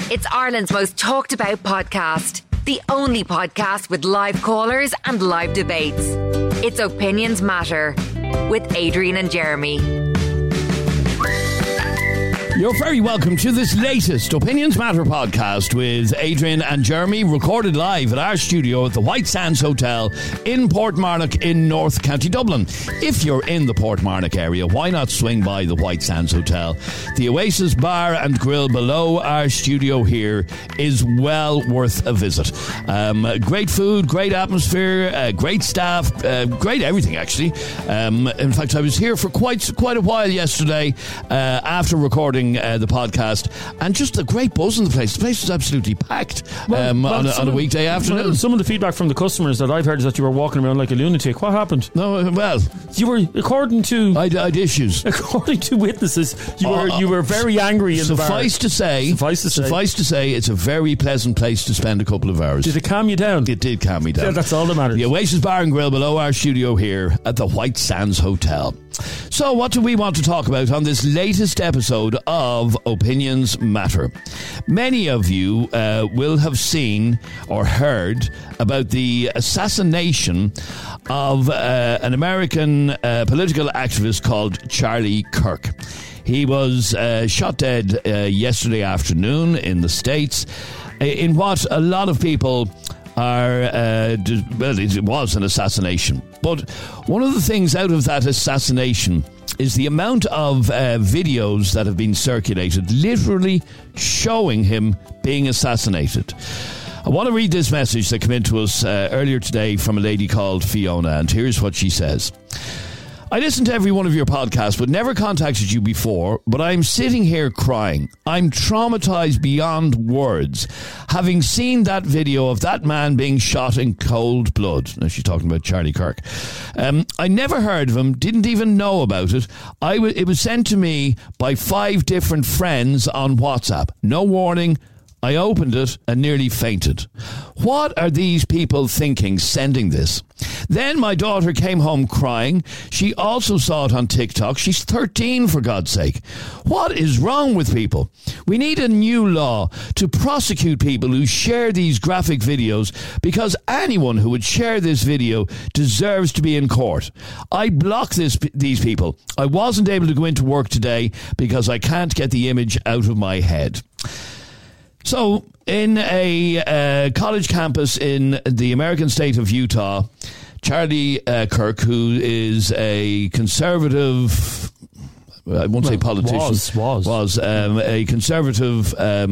It's Ireland's most talked about podcast. The only podcast with live callers and live debates. It's Opinions Matter with Adrian and Jeremy. You're very welcome to this latest Opinions Matter podcast with Adrian and Jeremy, recorded live at our studio at the White Sands Hotel in Portmarnock in North County Dublin. If you're in the Portmarnock area, why not swing by the White Sands Hotel? The Oasis Bar and Grill below our studio here is well worth a visit. Great food, great atmosphere, great staff, great everything actually. In fact, I was here for quite a while yesterday after recording the podcast, and just a great buzz in the place. The place was absolutely packed on a weekday afternoon. Some of the feedback from the customers that I've heard is that you were walking around like a lunatic. What happened? No, well, you were, according to I'd issues. According to witnesses, you were very angry in the bar. Suffice to say, it's a very pleasant place to spend a couple of hours. Did it calm you down? It did calm me down. Yeah, that's all that matters. The Oasis Bar and Grill below our studio here at the White Sands Hotel. So what do we want to talk about on this latest episode of Opinions Matter? Many of you will have seen or heard about the assassination of an American political activist called Charlie Kirk. He was shot dead yesterday afternoon in the States in what a lot of people are, well, it was an assassination. But one of the things out of that assassination is the amount of videos that have been circulated, literally showing him being assassinated. I want to read this message that came in to us earlier today from a lady called Fiona, and here's what she says. I listened to every one of your podcasts but never contacted you before, but I'm sitting here crying. I'm traumatized beyond words, having seen that video of that man being shot in cold blood. Now she's talking about Charlie Kirk. I never heard of him, didn't even know about it. It was sent to me by 5 different friends on WhatsApp. No warning. I opened it and nearly fainted. What are these people thinking sending this? Then my daughter came home crying. She also saw it on TikTok. She's 13, for God's sake. What is wrong with people? We need a new law to prosecute people who share these graphic videos, because anyone who would share this video deserves to be in court. I block these people. I wasn't able to go into work today because I can't get the image out of my head. So, in a college campus in the American state of Utah, Charlie Kirk, who is a conservative, I won't say politician, was a conservative,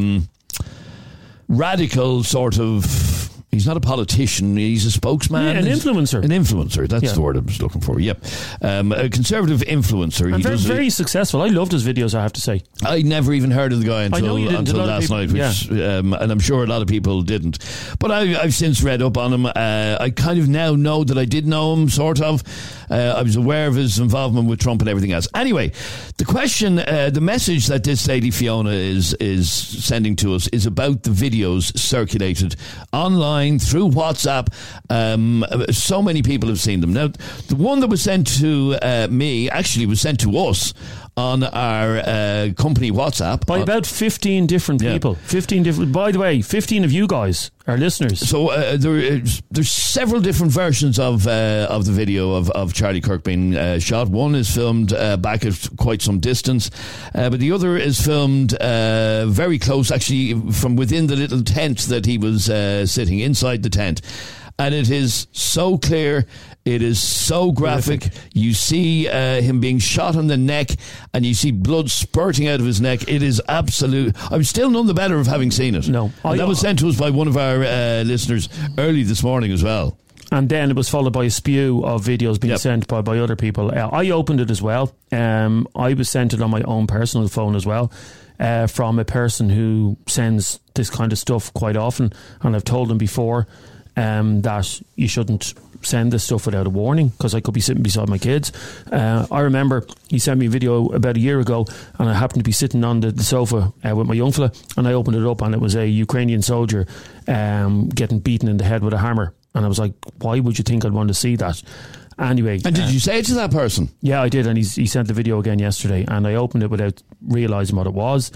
radical sort of. He's not a politician, he's a spokesman. Yeah, an influencer. An influencer, that's the word I was looking for, yep. A conservative influencer. And very successful. I loved his videos, I have to say. I never even heard of the guy until last night, which, and I'm sure a lot of people didn't. But I've since read up on him. I kind of now know that I did know him, sort of. I was aware of his involvement with Trump and everything else. Anyway, the question, the message that this lady Fiona is sending to us is about the videos circulated online through WhatsApp. So many people have seen them. Now, the one that was sent to me actually was sent to us on our company WhatsApp by about 15 different people. 15 different. By the way, 15 of you guys are listeners. So there's several different versions of the video of Charlie Kirk being shot. One is filmed back at quite some distance, but the other is filmed very close, actually, from within the little tent that he was sitting inside the tent. And it is so clear, it is so graphic. You see him being shot in the neck, and you see blood spurting out of his neck. It is absolute. I'm still none the better of having seen it. No, that was sent to us by one of our listeners early this morning as well. And then it was followed by a spew of videos being sent by other people. I opened it as well. I was sent it on my own personal phone as well, from a person who sends this kind of stuff quite often, and I've told him before that you shouldn't send this stuff without a warning, because I could be sitting beside my kids. I remember he sent me a video about a year ago, and I happened to be sitting on the sofa with my young fella, and I opened it up, and it was a Ukrainian soldier getting beaten in the head with a hammer, and I was like, why would you think I'd want to see that? Anyway. And did you say it to that person? Yeah, I did, and he sent the video again yesterday, and I opened it without realising what it was.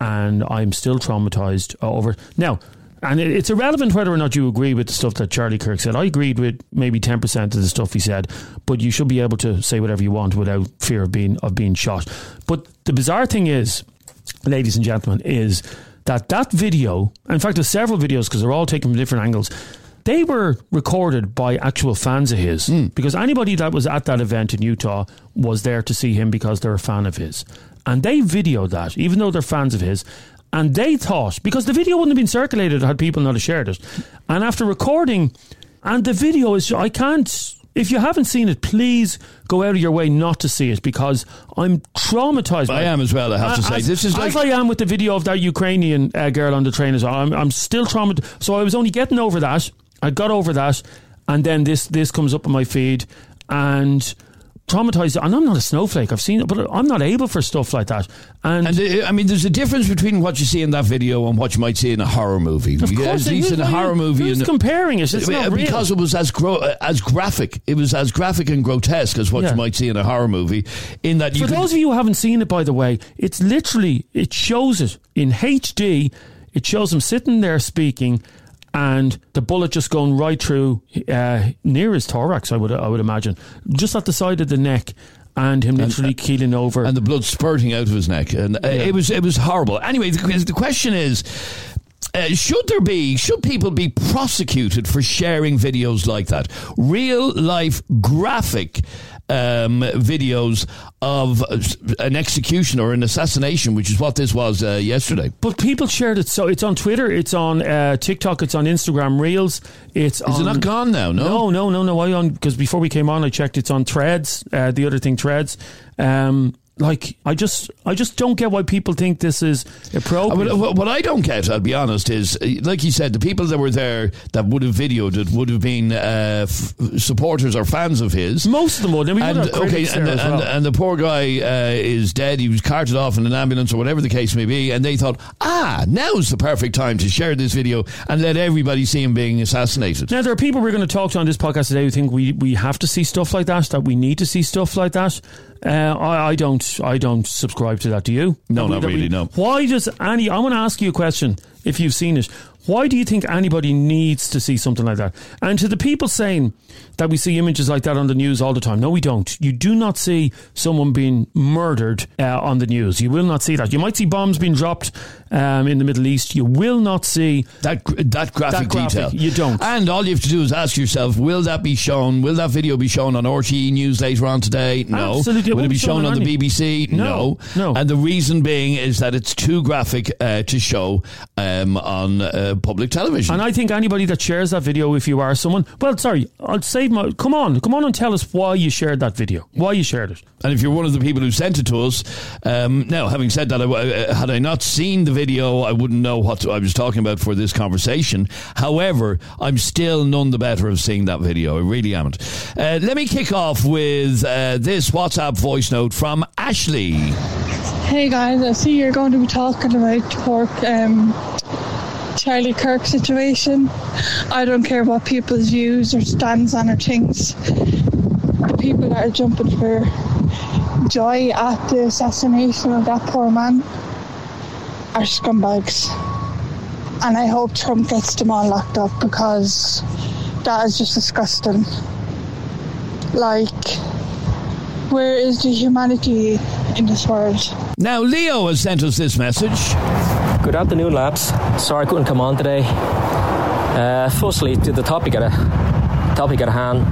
and I'm still traumatized over now. And it's irrelevant whether or not you agree with the stuff that Charlie Kirk said. I agreed with maybe 10% of the stuff he said, but you should be able to say whatever you want without fear of being shot. But the bizarre thing is, ladies and gentlemen, is that video, in fact there's several videos because they're all taken from different angles, they were recorded by actual fans of his, because anybody that was at that event in Utah was there to see him because they're a fan of his. And they videoed that, even though they're fans of his. And they thought, because the video wouldn't have been circulated had people not have shared it. And after recording, and the video is, I can't, if you haven't seen it, please go out of your way not to see it, because I'm traumatized. I am as well, I have to say. This is like, as I am with the video of that Ukrainian girl on the train as well. I'm still traumatized. So I was only getting over that. I got over that. And then this comes up on my feed. And traumatized, and I'm not a snowflake, I've seen it, but I'm not able for stuff like that. And I mean, there's a difference between what you see in that video and what you might see in a horror movie. Of course, at least in a horror movie, who's comparing it? It's not real. Because it was as graphic. It was as graphic and grotesque as what you might see in a horror movie. In that, for those of you who haven't seen it, by the way, it's literally, it shows it in HD. It shows him sitting there speaking, and the bullet just going right through near his thorax, I would imagine, just at the side of the neck, and him literally keeling over, and the blood spurting out of his neck, and it was horrible. Anyway, the question is, should people be prosecuted for sharing videos like that? Real life graphic videos of an execution or an assassination, which is what this was yesterday. But people shared it, so it's on Twitter, it's on TikTok, it's on Instagram Reels. Is it not gone now? No. Because before we came on, I checked. It's on Threads. The other thing, Threads. Like, I just don't get why people think this is appropriate. What I don't get, I'll be honest, is, like you said, the people that were there that would have videoed it would have been supporters or fans of his. Most of them would. And the poor guy is dead. He was carted off in an ambulance or whatever the case may be, and they thought, now's the perfect time to share this video and let everybody see him being assassinated. Now, there are people we're going to talk to on this podcast today who think we have to see stuff like that we need to see stuff like that. I don't subscribe to that. Do you? No, not really, no. Why does I want to ask you a question, if you've seen it. Why do you think anybody needs to see something like that? And to the people saying that we see images like that on the news all the time, no, we don't. You do not see someone being murdered on the news. You will not see that. You might see bombs being dropped in the Middle East. You will not see that graphic detail. You don't. And all you have to do is ask yourself, will that be shown? Will that video be shown on RTE News later on today? No. Absolutely. Will it be shown on the BBC? No. And the reason being is that it's too graphic to show on public television. And I think anybody that shares that video, if you are someone, I'll save my, come on and tell us why you shared that video, why you shared it. And if you're one of the people who sent it to us, now, having said that, had I not seen the video, I wouldn't know what I was talking about for this conversation. However, I'm still none the better of seeing that video. I really am. Let me kick off with this WhatsApp voice note from Ashley. Hey guys, I see you're going to be talking about poor Charlie Kirk situation. I don't care what people's views or stands on or things. The people that are jumping for joy at the assassination of that poor man are scumbags. And I hope Trump gets them all locked up, because that is just disgusting. Like, where is the humanity in this world? Now, Leo has sent us this message. Good afternoon, lads. Sorry I couldn't come on today. Firstly, to the topic at hand.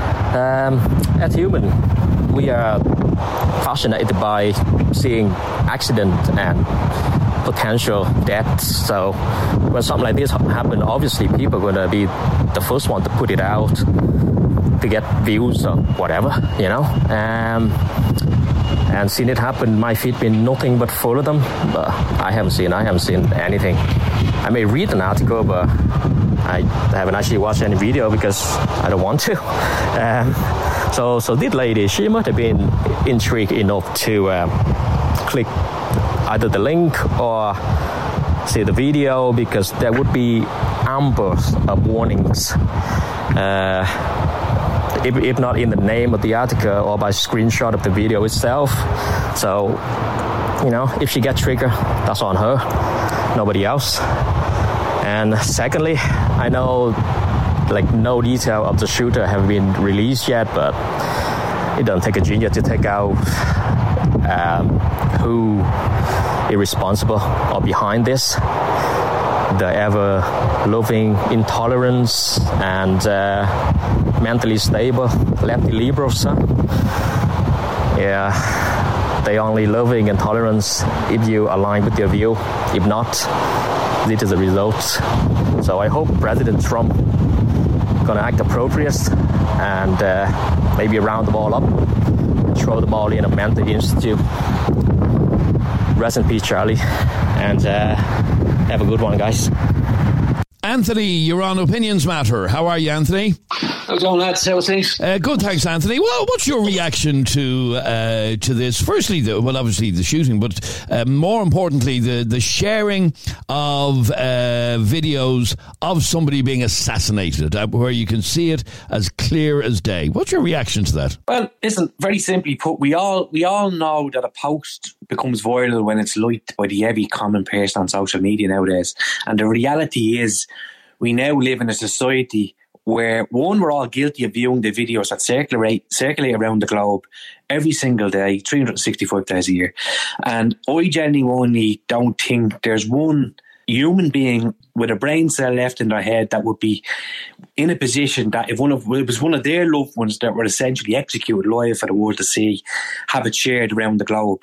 As human, we are fascinated by seeing accident and potential deaths. So when something like this happens, obviously people are going to be the first one to put it out to get views or whatever, you know. And seeing it happen, my feed been nothing but full of them. But I haven't seen anything. I may read an article, but I haven't actually watched any video because I don't want to. So this lady, she must have been intrigued enough to click either the link or see the video, because there would be numbers of warnings if not in the name of the article or by screenshot of the video itself. So, if she gets triggered, that's on her, nobody else. And secondly, I know no detail of the shooter have been released yet, but it doesn't take a genius to take out who is responsible or behind this. The ever-loving intolerance and mentally stable lefty liberals. Yeah, they only loving intolerance if you align with their view. If not, this is the result. So I hope President Trump gonna act appropriate and maybe round them all up and throw them all in a mental institute. Rest in peace, Charlie, and have a good one, guys. Anthony, you're on Opinions Matter. How are you, Anthony? How's it going, lads? How are things? Good, thanks, Anthony. Well, what's your reaction to this? Firstly, obviously the shooting, but more importantly, the sharing of videos of somebody being assassinated, where you can see it as clear as day. What's your reaction to that? Well, listen, very simply put, we all know that a post becomes viral when it's liked by the every common person on social media nowadays. And the reality is, we now live in a society where, one, we're all guilty of viewing the videos that circulate around the globe every single day, 365 days a year. And I genuinely don't think there's one human being with a brain cell left in their head that would be in a position that if it was one of their loved ones that were essentially executed live for the world to see, have it shared around the globe.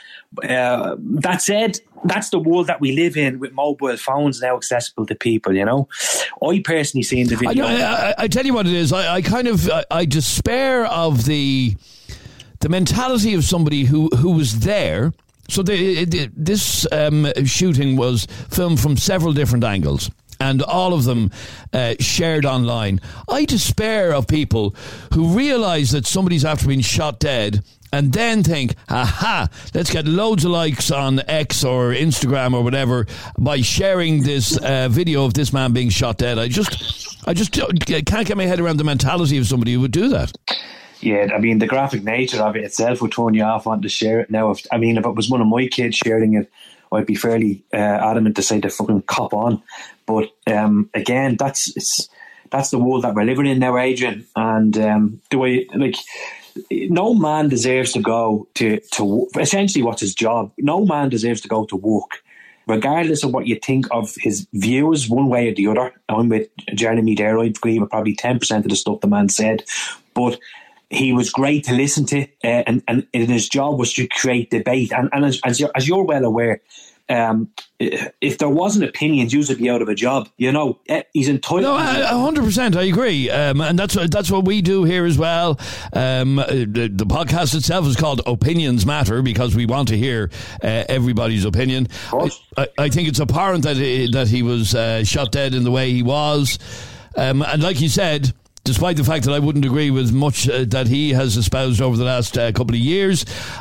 That said, that's the world that we live in with mobile phones now accessible to people, I personally seen the video. I tell you what it is. I despair of the mentality of somebody who was there. So this shooting was filmed from several different angles, and all of them shared online. I despair of people who realise that somebody's after being shot dead and then think, aha, let's get loads of likes on X or Instagram or whatever by sharing this video of this man being shot dead. I just can't get my head around the mentality of somebody who would do that. Yeah, I mean, the graphic nature of it itself would turn you off wanting to share it now. If it was one of my kids sharing it, I'd be fairly adamant to say to fucking cop on. But again, that's the world that we're living in now, Adrian. And no man deserves to go to essentially what's his job. No man deserves to go to work, regardless of what you think of his views, one way or the other. I'm with Jeremy there. I agree with probably 10% of the stuff the man said, but he was great to listen to, and his job was to create debate. And as you're well aware, if there wasn't opinions, you'd be out of a job. He's entitled. No, 100%. I agree, and that's what we do here as well. The podcast itself is called Opinions Matter because we want to hear everybody's opinion. I think it's apparent that he was shot dead in the way he was, and like you said, despite the fact that I wouldn't agree with much that he has espoused over the last couple of years,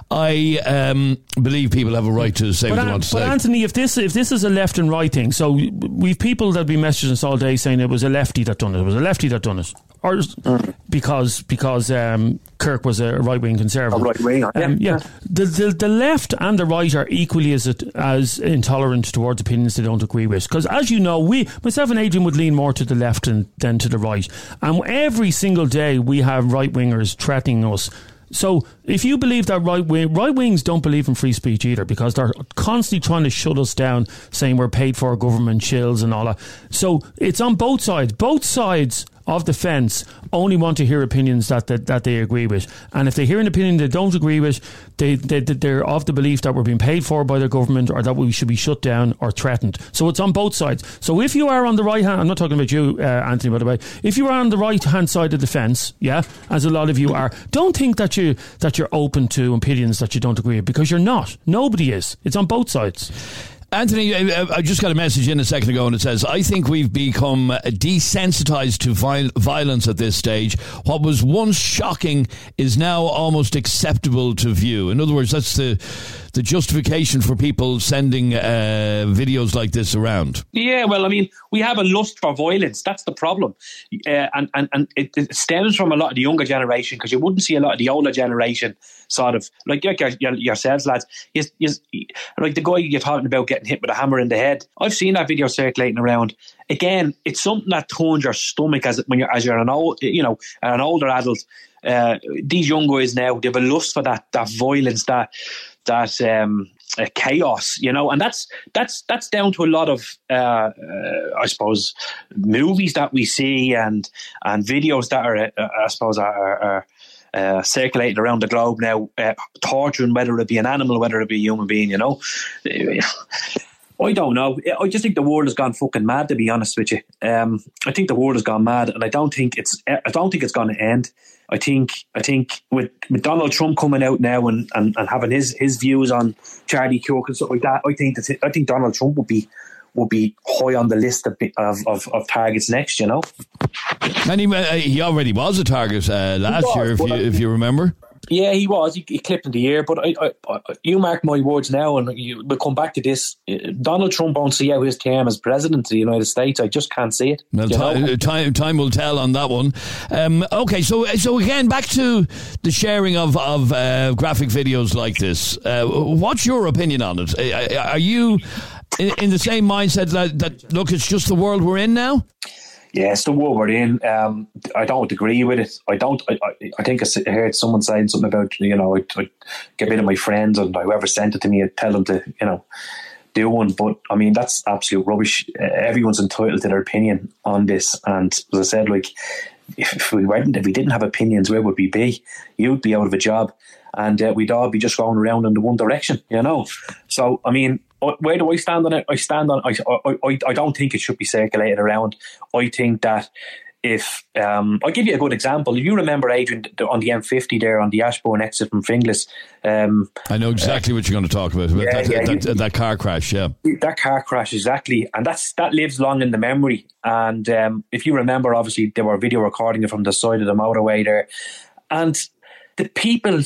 I believe people have a right to say what they want to say. But Anthony, if this is a left and right thing, so we've people that be messaging us all day saying it was a lefty that done it. It was a lefty that done it, or because Kirk was a right wing conservative. A right wing, yeah. The left and the right are equally as intolerant towards opinions they don't agree with. Because as you know, myself and Adrian would lean more to the left than to the right, and every single day we have right wingers threatening us. So if you believe that right wings don't believe in free speech either, because they're constantly trying to shut us down, saying we're paid for government shills and all that. So it's on both sides. Both sides of the fence only want to hear opinions that they agree with. And if they hear an opinion they don't agree with, they're of the belief that we're being paid for by the government or that we should be shut down or threatened. So it's on both sides. So if you are on the right hand, I'm not talking about you, Anthony, by the way, if you are on the right hand side of the fence, yeah, as a lot of you are, don't think that you're open to opinions that you don't agree with, because you're not. Nobody is. It's on both sides. Anthony, I just got a message in a second ago and it says, I think we've become desensitized to violence at this stage. What was once shocking is now almost acceptable to view. In other words, that's the justification for people sending videos like this around. Yeah, well, I mean, we have a lust for violence. That's the problem. And it stems from a lot of the younger generation, because you wouldn't see a lot of the older generation sort of, like yourselves, lads. Like the guy you're talking about getting hit with a hammer in the head. I've seen that video circulating around. Again, it's something that turns your stomach as you're an older adult. These young guys now, they have a lust for that violence, that chaos, and that's down to a lot of I suppose movies that we see and videos that are I suppose are circulating around the globe now, torturing, whether it be an animal, whether it be a human being. I don't know. I just think the world has gone fucking mad, to be honest with you. I think the world has gone mad, and I don't think it's going to end. I think with Donald Trump coming out now and having his views on Charlie Kirk and stuff like that, I think Donald Trump would be high on the list of targets next. And he already was a target last year, if you remember. Yeah, he was. He clipped in the ear. But you mark my words now, and we'll come back to this. Donald Trump won't see out his term as president of the United States. I just can't see it. Well, time will tell on that one. Okay, so again, back to the sharing of graphic videos like this. What's your opinion on it? Are you in the same mindset that look, it's just the world we're in now? Yeah, it's the world we're in. I don't agree with it. I think I heard someone saying something about, I'd get rid of my friends and whoever sent it to me, I'd tell them to, do one. But I mean, that's absolute rubbish. Everyone's entitled to their opinion on this. And as I said, like, if we didn't have opinions, where would we be? You'd be out of a job, and we'd all be just going around in the one direction, So, I mean, where do I stand on it? I don't think it should be circulated around. I think that if I'll give you a good example. If you remember, Adrian, on the M50 there on the Ashbourne exit from Finglas, I know exactly what you're going to talk about. That car crash. Yeah, that car crash, exactly, and that lives long in the memory. And if you remember, obviously they were video recording it from the side of the motorway there, and the people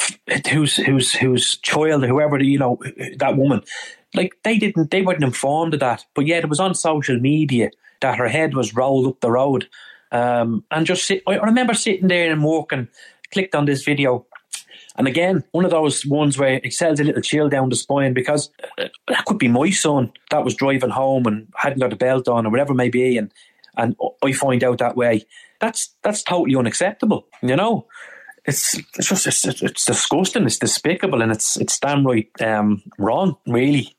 whose child, whoever, that woman, like they weren't informed of that, but yet it was on social media that her head was rolled up the road. And I remember sitting there in work and clicked on this video, and again, one of those ones where it sends a little chill down the spine, because that could be my son that was driving home and hadn't got a belt on or whatever it may be, and I find out that way. That's totally unacceptable. It's disgusting. It's despicable, and it's damn right wrong, really.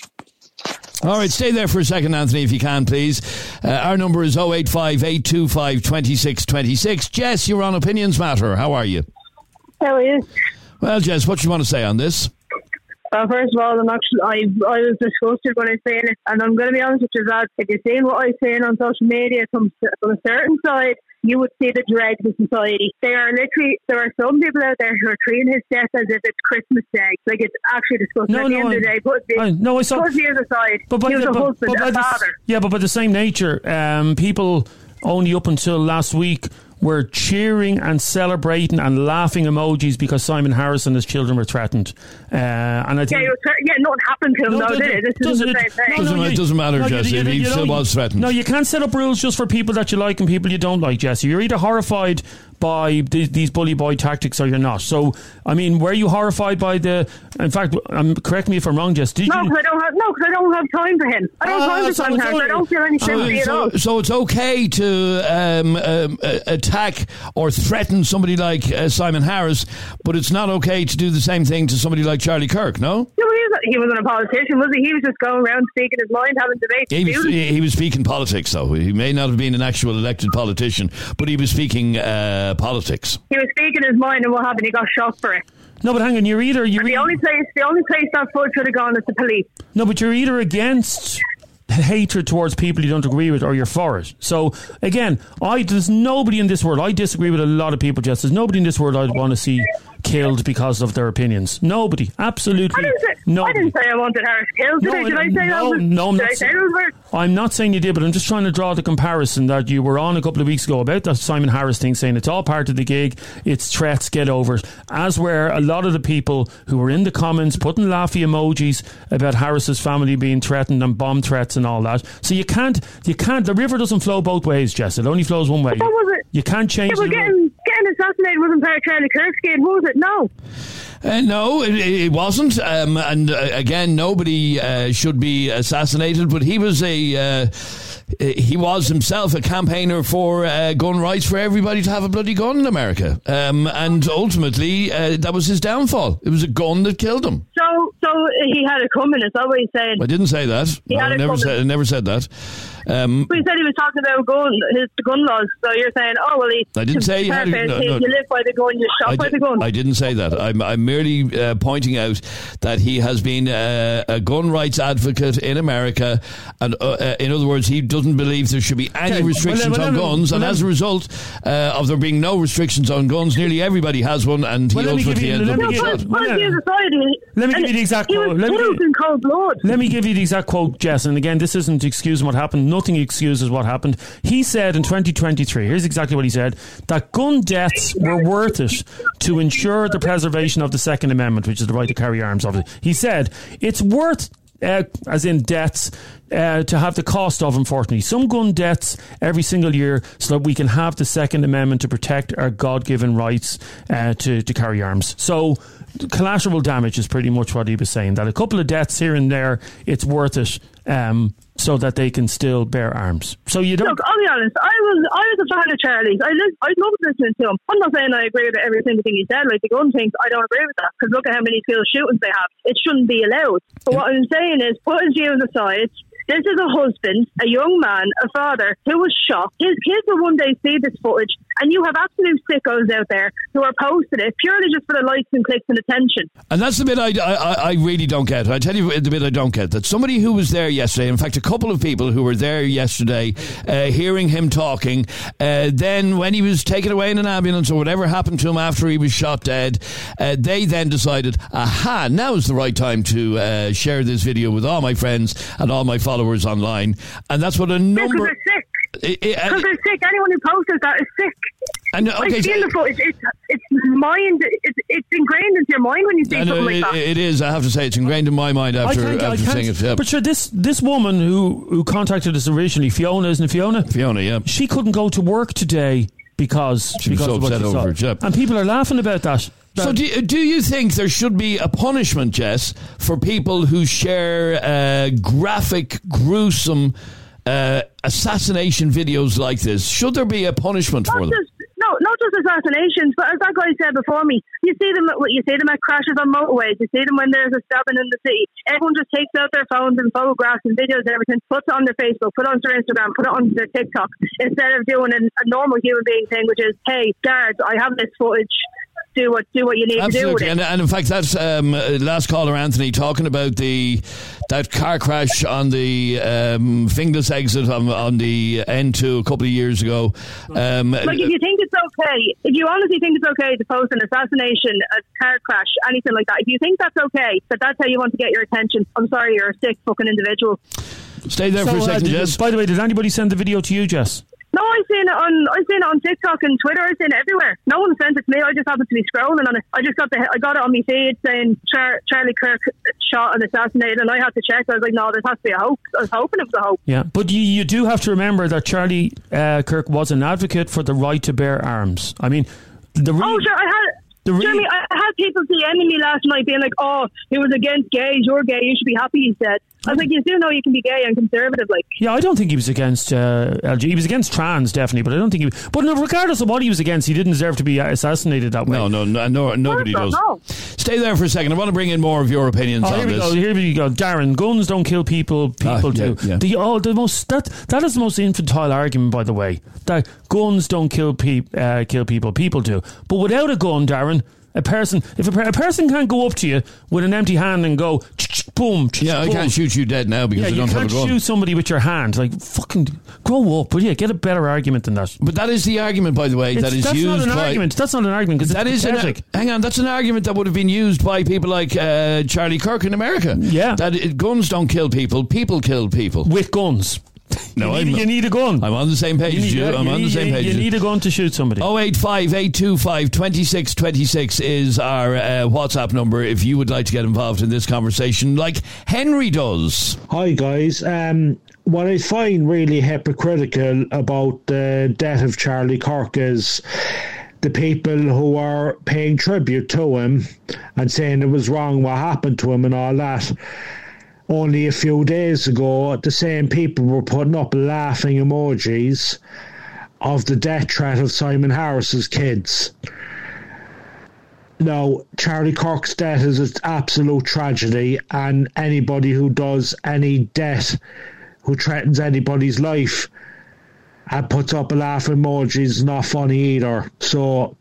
All right, stay there for a second, Anthony, if you can, please. Our number is 085 825 2626. Jess, you're on Opinions Matter. How are you? How are you? Well, Jess, what do you want to say on this? First of all, I was disgusted when I saying it, and I'm going to be honest with you, that if you're seeing what I'm saying on social media from a certain side, you would see the dregs of society. There are some people out there who are treating his death as if it's Christmas Day. Like, it's actually disgusting. At the end of the day, put years aside, he was a husband, a father. Yeah, but by the same nature, people only up until last week were cheering and celebrating and laughing emojis because Simon Harris and his children were threatened. And I think nothing happened to him, did it? This is the same thing. It doesn't matter, Jesse. He still was threatened. No, you can't set up rules just for people that you like and people you don't like, Jesse. You're either horrified by these bully boy tactics or you're not. So, I mean, were you horrified by in fact, correct me if I'm wrong, Jess, because I don't have time for him. I don't have time for Simon Harris. I don't feel any sympathy at all. So it's okay to attack or threaten somebody like Simon Harris, but it's not okay to do the same thing to somebody like Charlie Kirk, no? He wasn't a politician, was he? He was just going around speaking his mind, having debates. He was speaking politics, though. He may not have been an actual elected politician, but he was speaking politics. He was speaking his mind, and what happened? He got shot for it. No, but hang on, the only place that foot should have gone is the police. No, but you're either against hatred towards people you don't agree with, or you're for it. So again, there's nobody in this world. I disagree with a lot of people, Jess. There's nobody in this world I'd want to see killed because of their opinions. Nobody. Absolutely nobody. I didn't say I wanted Harris killed. Did I say that was I'm not saying you did, but I'm just trying to draw the comparison that you were on a couple of weeks ago about that Simon Harris thing, saying it's all part of the gig, it's threats, get over it. As were a lot of the people who were in the comments putting laughy emojis about Harris's family being threatened and bomb threats and all that. So you can't, the river doesn't flow both ways, Jess. It only flows one way. What was it? You can't change it. Getting assassinated wasn't part of Charlie Kirk's game, was it? No. No, it wasn't. Again, nobody should be assassinated, but he was he was himself a campaigner for gun rights, for everybody to have a bloody gun in America. And ultimately, that was his downfall. It was a gun that killed him. So he had it coming, is that what he's saying? I didn't say that. I never said that. But he said he was talking about the gun laws. So you're saying, oh, well, I didn't say you live by the gun, you shot by the gun. I didn't say that. I'm merely pointing out that he has been a gun rights advocate in America, and in other words, he doesn't believe there should be any restrictions on guns, and as a result of there being no restrictions on guns, nearly everybody has one, and he ultimately ended up being shot. Let me give you the exact quote. Let me give you the exact quote, Jess, and again, this isn't excusing what happened. Nothing excuses what happened. He said in 2023, here's exactly what he said, that gun deaths were worth it to ensure the preservation of the Second Amendment, which is the right to carry arms, obviously. He said it's worth, as in deaths, to have the cost of, unfortunately, some gun deaths every single year so that we can have the Second Amendment to protect our God-given rights to carry arms. So collateral damage is pretty much what he was saying, that a couple of deaths here and there, it's worth it so that they can still bear arms. So you don't... Look, I'll be honest, I was a fan of Charlie's. I loved listening to him. I'm not saying I agree with every single thing he said, like the gun things, I don't agree with that, because look at how many school shootings they have. It shouldn't be allowed. But what I'm saying is, put his views aside, this is a husband, a young man, a father who was shot. His kids will one day see this footage, and you have absolute sickos out there who are posting it purely just for the likes and clicks and attention. And that's the bit I really don't get. I tell you the bit I don't get. That somebody who was there yesterday, in fact a couple of people who were there yesterday, hearing him talking, then when he was taken away in an ambulance or whatever happened to him after he was shot dead, they then decided, aha, now's the right time to share this video with all my friends and all my followers online, and that's what a number. Because they're sick. Because they're sick. Anyone who posts that is sick. And okay, I've seen the footage. It's mind. It's ingrained into your mind when you see something like that. It is. I have to say, it's ingrained in my mind after seeing it. Yeah. But sure, this woman who contacted us originally, Fiona, isn't it Fiona? Fiona, yeah. She couldn't go to work today because she was so upset over it. Yeah. And people are laughing about that. So do you think there should be a punishment, Jess, for people who share graphic, gruesome assassination videos like this? Should there be a punishment for them? Not just assassinations, but as that guy said before me, you see them at crashes on motorways, you see them when there's a stabbing in the city. Everyone just takes out their phones and photographs and videos and everything, puts it on their Facebook, put it on their Instagram, put it on their TikTok, instead of doing a normal human being thing, which is, hey, guards, I have this footage. Do what you need Absolutely. to do with it. And in fact, that's last caller Anthony talking about that car crash on the Finglas exit on the N2 a couple of years ago. Like, if you think it's okay, if you honestly think it's okay to post an assassination, a car crash, anything like that, if you think that's okay, that's how you want to get your attention, I'm sorry, you're a sick fucking individual. Stay there for a second, Jess. By the way, did anybody send the video to you, Jess? No, I've seen it on TikTok and Twitter. I've seen it everywhere. No one sent it to me. I just happened to be scrolling on it. I got it on my feed saying Charlie Kirk shot and assassinated, and I had to check. I was like, no, there has to be a hoax. I was hoping it was a hoax. Yeah, but you do have to remember that Charlie Kirk was an advocate for the right to bear arms. I mean, Jeremy, I had people DMing me last night being like, oh, he was against gays, you're gay, you should be happy, he said. I was like, you do know you can be gay and conservative, like. Yeah, I don't think he was against LG. He was against trans, definitely, but I don't think he was. But no, regardless of what he was against, he didn't deserve to be assassinated that way. No, nobody does. No. Stay there for a second. I want to bring in more of your opinions on this. Here we go. Darren, guns don't kill people, people do. Yeah. That is the most infantile argument, by the way, that guns don't kill people, people do. But without a gun, Darren, A person can't go up to you with an empty hand and go boom. Yeah, I can't shoot you dead now because I don't have a gun. You can't shoot somebody with your hand. Like, fucking grow up, will you? Get a better argument than that. But that is the argument, by the way, That's not an argument because it's pathetic. Hang on, that's an argument that would have been used by people like Charlie Kirk in America. Yeah. That guns don't kill people, people kill people. With guns. No, you need a gun. I'm on the same page as you. I'm on the same page. You need a gun to shoot somebody. 085 825 2626 is our WhatsApp number if you would like to get involved in this conversation like Henry does. Hi guys. What I find really hypocritical about the death of Charlie Kirk is the people who are paying tribute to him and saying it was wrong what happened to him and all that. Only a few days ago, the same people were putting up laughing emojis of the death threat of Simon Harris's kids. Now, Charlie Kirk's death is an absolute tragedy, and anybody who does any death, who threatens anybody's life and puts up a laughing emoji is not funny either. So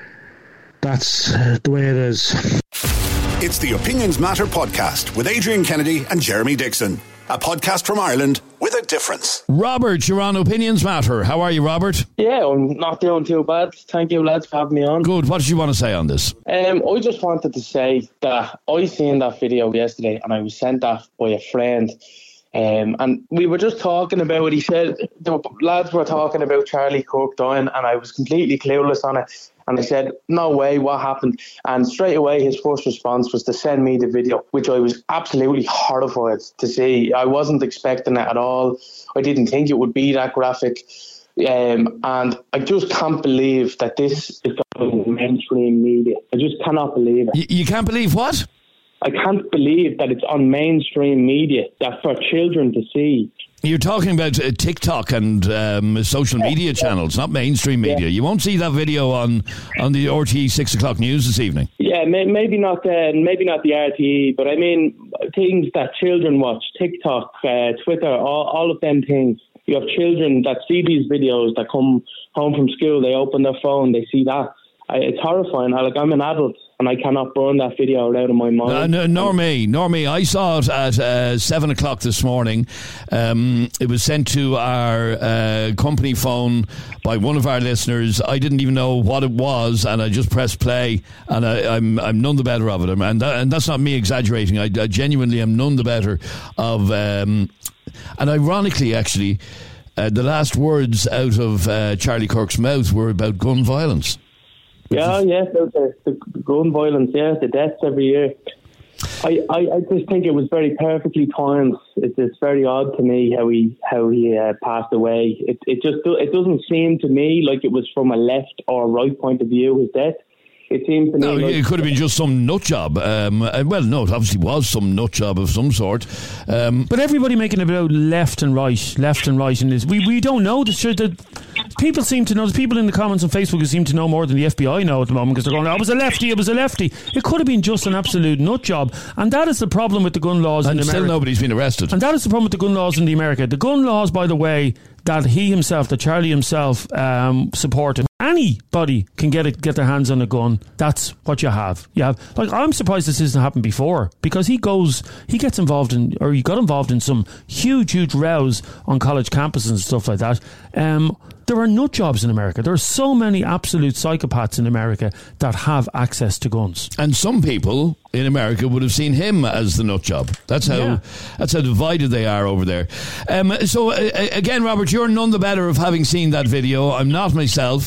that's the way it is. It's the Opinions Matter podcast with Adrian Kennedy and Jeremy Dixon. A podcast from Ireland with a difference. Robert, you're on Opinions Matter. How are you, Robert? Yeah, I'm not doing too bad. Thank you, lads, for having me on. Good. What did you want to say on this? I just wanted to say that I seen that video yesterday and I was sent that by a friend. And we were just talking about it. He said, the lads were talking about Charlie Kirk dying and I was completely clueless on it. And I said, no way, what happened? And straight away, his first response was to send me the video, which I was absolutely horrified to see. I wasn't expecting it at all. I didn't think it would be that graphic. And I just can't believe that this is on mainstream media. I just cannot believe it. You can't believe what? I can't believe that it's on mainstream media, that for children to see. You're talking about TikTok and social media channels, not mainstream media. You won't see that video on the RTE 6 o'clock news this evening. Yeah, maybe not the RTE, but I mean things that children watch, TikTok, Twitter, all of them things. You have children that see these videos, that come home from school, they open their phone, they see that. It's horrifying. I'm an adult and I cannot burn that video out of my mind. Nor me. I saw it at 7 o'clock this morning. It was sent to our company phone by one of our listeners. I didn't even know what it was, and I just pressed play, and I'm none the better of it. And that's not me exaggerating. I genuinely am none the better of. And ironically, actually, the last words out of Charlie Kirk's mouth were about gun violence. Yeah, the gun violence, the deaths every year. I just think it was very perfectly timed. It's very odd to me how he passed away. It doesn't seem to me like it was from a left or right point of view, his death. It seems to me like it could have been just some nut job. Well, no, it obviously was some nut job of some sort. But everybody making it about left and right in this. We don't know. People seem to know. There's people in the comments on Facebook who seem to know more than the FBI know at the moment because they're going, it was a lefty. It could have been just an absolute nut job. And that is the problem with the gun laws in America. And still nobody's been arrested. And that is the problem with the gun laws in America. The gun laws, by the way, that Charlie himself supported. Anybody can get their hands on a gun. That's what you have. I'm surprised this hasn't happened before because he got involved in some huge rows on college campuses and stuff like that. There are nut jobs in America. There are so many absolute psychopaths in America that have access to guns. And some people in America would have seen him as the nut job. That's how divided they are over there. So again, Robert, you're none the better of having seen that video. I'm not myself.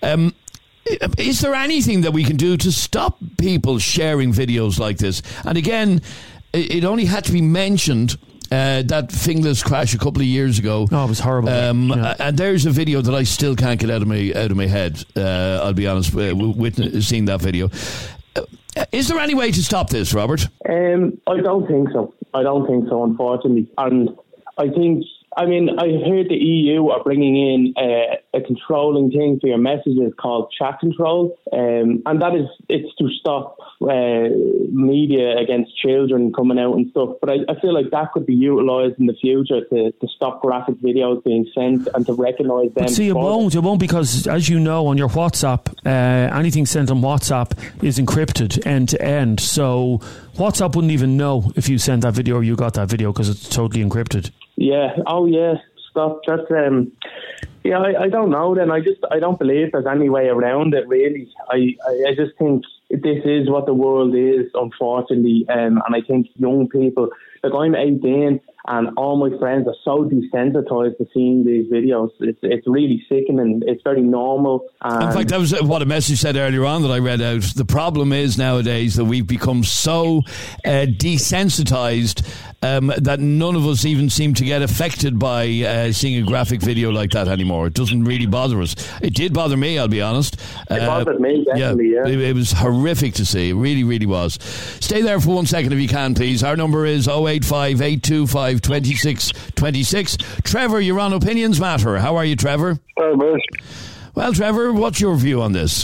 Is there anything that we can do to stop people sharing videos like this? And again, it only had to be mentioned. That Finglas crash a couple of years ago. Oh, it was horrible. And there's a video that I still can't get out of my head. I'll be honest, seeing that video. Is there any way to stop this, Robert? I don't think so. Unfortunately, and I think I mean, I heard the EU are bringing in a controlling thing for your messages called chat control, and it's to stop media against children coming out and stuff. But I feel like that could be utilised in the future to stop graphic videos being sent and to recognise them. But see, it won't, because as you know, on your WhatsApp, anything sent on WhatsApp is encrypted end to end. So WhatsApp wouldn't even know if you sent that video or you got that video because it's totally encrypted. Yeah. Oh, yeah. Stop. That's I don't know. Then I don't believe there's any way around it. Really, I just think this is what the world is, unfortunately. And I think young people, like I'm 18, and all my friends are so desensitized to seeing these videos. It's really sickening. It's very normal. In fact, that was what a message said earlier on that I read out. The problem is nowadays that we've become so desensitized that none of us even seem to get affected by seeing a graphic video like that anymore. It doesn't really bother us. It did bother me, I'll be honest. It bothered me, definitely, yeah. It was horrific to see. It really, really was. Stay there for 1 second if you can, please. Our number is 085 825 2626. Trevor, you're on Opinions Matter. How are you, Trevor? Well, Trevor, what's your view on this?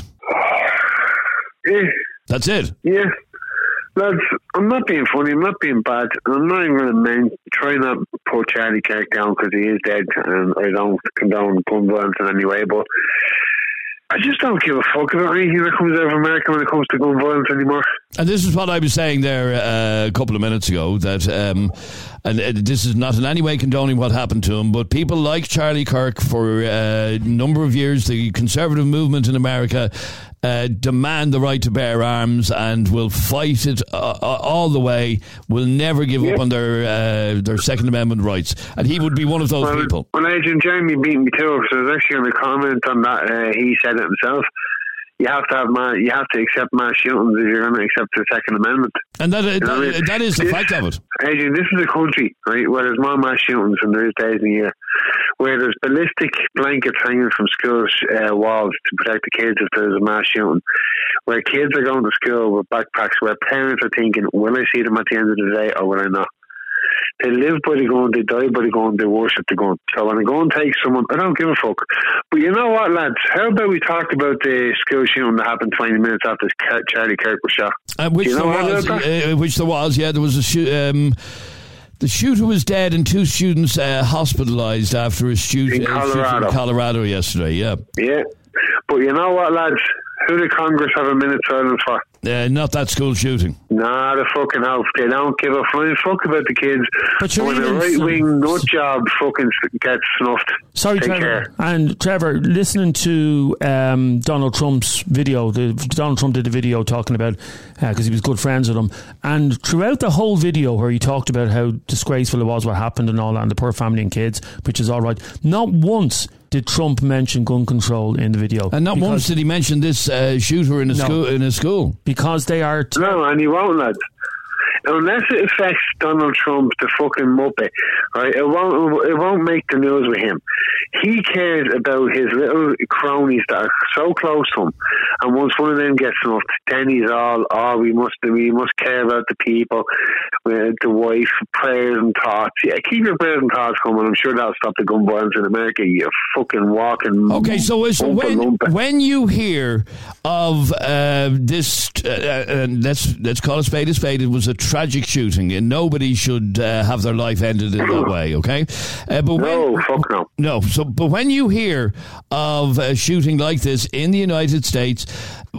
That's it? Yeah. Lads, I'm not being funny, I'm not being bad, and I'm not even going to try not to put Charlie Kirk down because he is dead, and I don't condone gun violence in any way, but I just don't give a fuck about anything that comes out of America when it comes to gun violence anymore. And this is what I was saying there a couple of minutes ago, that and this is not in any way condoning what happened to him, but people like Charlie Kirk for a number of years, the conservative movement in America, demand the right to bear arms and will fight it all the way, will never give up on their Second Amendment rights. And he would be one of those people. Well, Agent Jeremy beat me too, so I was actually going to comment on that. He said it himself. You have to accept mass shootings if you're going to accept the Second Amendment. And that is the fact of it. Adrian, this is a country, right, where there's more mass shootings than there is days in a year, where there's ballistic blankets hanging from schools' walls to protect the kids if there's a mass shooting, where kids are going to school with backpacks, where parents are thinking, will I see them at the end of the day or will I not? They live by the gun, they die by the gun, they worship the gun. So when a gun takes someone, I don't give a fuck. But you know what, lads? How about we talked about the school shooting that happened 20 minutes after Charlie Kirk was shot? Which there was, yeah. There was a the shooter was dead and 2 students hospitalised after a shooting in Colorado yesterday, yeah. Yeah. But you know what, lads? Who did Congress have a minute silence for? Not that school shooting. Nah, the fucking house. They don't give a flying fuck about the kids. But when a right-wing nut job fucking gets snuffed. Sorry, Trevor. And Trevor, listening to Donald Trump's video, Donald Trump did a video talking about, because he was good friends with him, and throughout the whole video where he talked about how disgraceful it was what happened and all that, and the poor family and kids, which is all right, not once did Trump mention gun control in the video. And not once did he mention this shooter in a school. Because they are... No, and he won't, lads. Unless it affects Donald Trump, the fucking muppet, right? It won't make the news with him. He cares about his little cronies that are so close to him, and once one of them gets snuffed, then he's we must care about the people, the wife, prayers and thoughts. Yeah, keep your prayers and thoughts coming. I'm sure that'll stop the gun violence in America. You fucking walking. Okay, so when you hear of this, let's call a spade, it was a tragic shooting, and nobody should have their life ended in that way. Okay, fuck no. No. So, but when you hear of a shooting like this in the United States,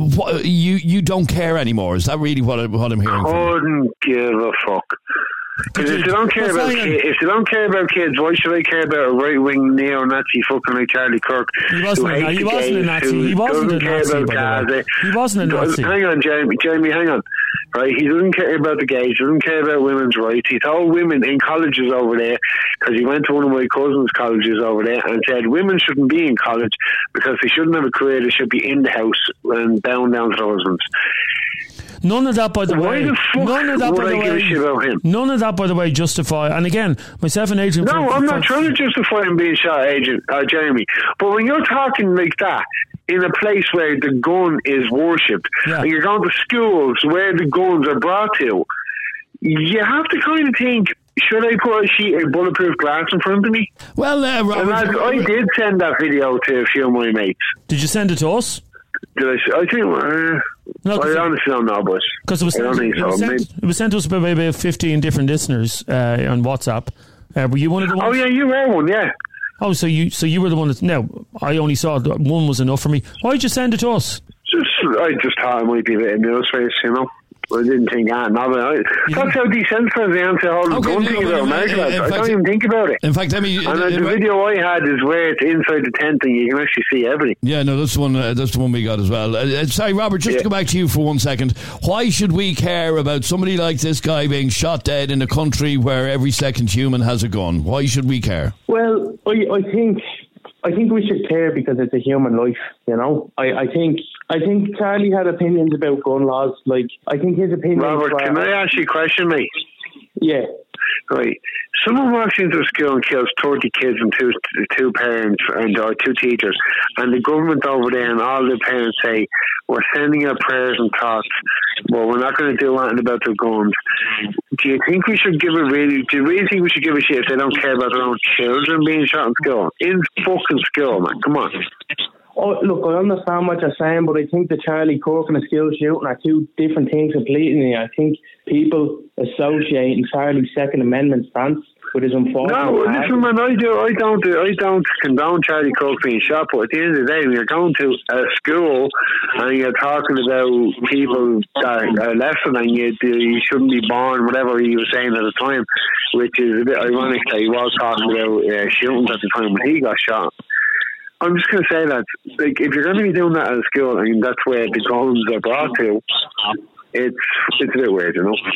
you don't care anymore. Is that really what I'm hearing? Couldn't give a fuck. Because if they don't care about kids, why should I care about a right-wing neo-Nazi fucking like Charlie Kirk? He wasn't a Nazi. He wasn't a Nazi. He wasn't a Nazi. Hang on, Jamie, hang on. Right, he doesn't care about the gays. He doesn't care about women's rights. He told women in colleges over there, because he went to one of my cousin's colleges over there and said women shouldn't be in college because they shouldn't have a career. They should be in the house and bound down to their husbands. None of that, by the way. None of that, by the way. Give a shit about him? None of that, by the way, justify. And again, myself and Adrian. No, I'm not trying to justify him being shot, Jeremy. But when you're talking like that in a place where the gun is worshipped, and you're going to schools where the guns are brought to, you have to kind of think, should I put a sheet of bulletproof glass in front of me? Well, Robert, I did send that video to a few of my mates. Did you send it to us? Did I think... I honestly don't know, but because it was sent to us by maybe 15 different listeners on WhatsApp. Were you one of the ones? Oh, yeah, you were one, yeah. Oh, so you were the one that... No, I only saw one was enough for me. Why did you send it to us? I just thought it might be a bit of news face, you know. I didn't think that. That's how desensitized I am to all the gun thing about America. I don't even think about it. In fact, the video I had is where it's inside the tent and you can actually see everything. Yeah, no, that's the one we got as well. Sorry, Robert, just to go back to you for 1 second. Why should we care about somebody like this guy being shot dead in a country where every second human has a gun? Why should we care? Well, I think we should care because it's a human life, you know. I think Charlie had opinions about gun laws. Like, I think his opinion... Robert, can I ask you a question, mate? Yeah. Right. Someone walks into a school and kills 30 kids and two parents or two teachers, and the government over there and all the parents say, we're sending our prayers and thoughts, well, we're not going to do anything about their guns. Do you think we should give a really... Do you really think we should give a shit if they don't care about their own children being shot in school? In fucking school, man. Come on. Oh, look, I understand what you're saying, but I think the Charlie Kirk and the school shooting are two different things completely. I think people associating Charlie's Second Amendment stance with his unfortunate... No, listen, man, I don't condone Charlie Kirk being shot, but at the end of the day, when you're going to a school and you're talking about people that are lesser than you shouldn't be born, whatever he was saying at the time, which is a bit ironic that he was talking about shootings at the time when he got shot. I'm just going to say that, like, if you're going to be doing that at a school, I mean, that's where the guns are brought to, it's a bit weird, you know?